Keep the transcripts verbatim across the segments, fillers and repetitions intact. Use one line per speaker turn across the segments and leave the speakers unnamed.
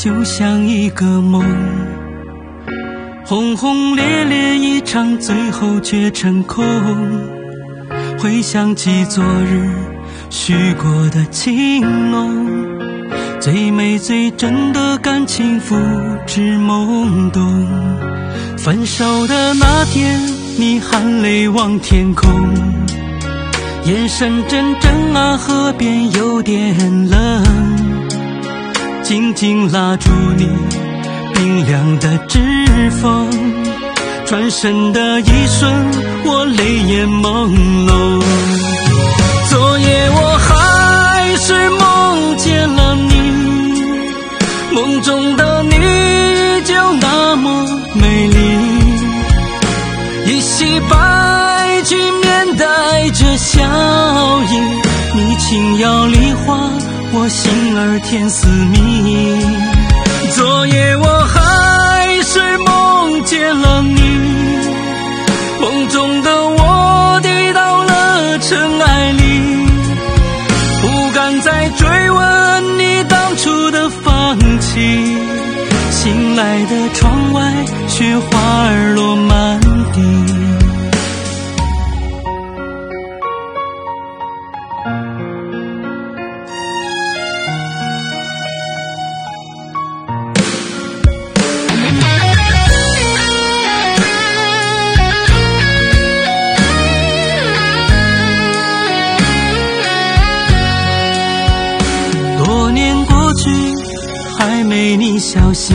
就像一个梦，轰轰烈烈一场，最后却成空。回想起昨日许过的情浓，最美最真的感情付之懵懂。分手的那天，你含泪望天空，眼神阵阵啊，河边有点冷，紧紧拉住你冰凉的指缝，转身的一瞬，我泪眼朦胧。昨夜我还是梦见了你，梦中的你依旧那么美丽，一袭白裙面带着笑意，你轻摇梨花，我心儿甜似蜜。昨夜我还是梦见了你，梦中的我跌到了尘埃里，不敢再追问你当初的放弃。醒来的窗外，雪花儿落满地。多年过去，还没你消息，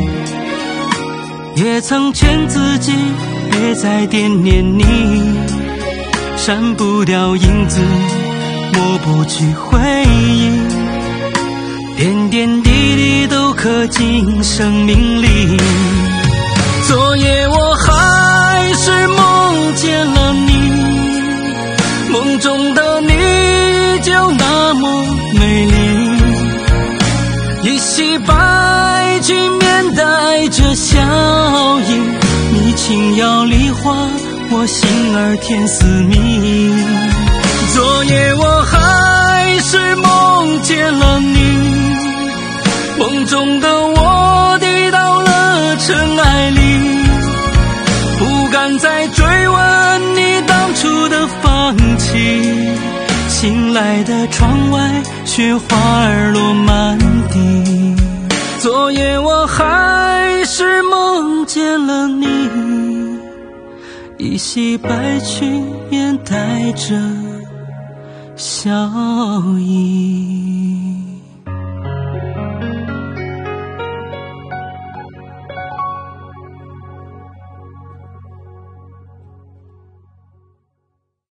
也曾劝自己别再惦念你，删不掉影子，抹不去回忆，点点滴滴都刻进生命里。昨夜我还是梦见了你，梦中的你依旧那么美丽，一袭白裙面带着笑意，你轻摇梨花，我心儿甜似蜜。昨夜我还是梦见了你，梦中的我跌到了尘埃里，不敢再追问你当初的放弃。醒来的窗外，雪花儿落满地。昨夜我还是梦见了你，一袭白裙面带着笑意。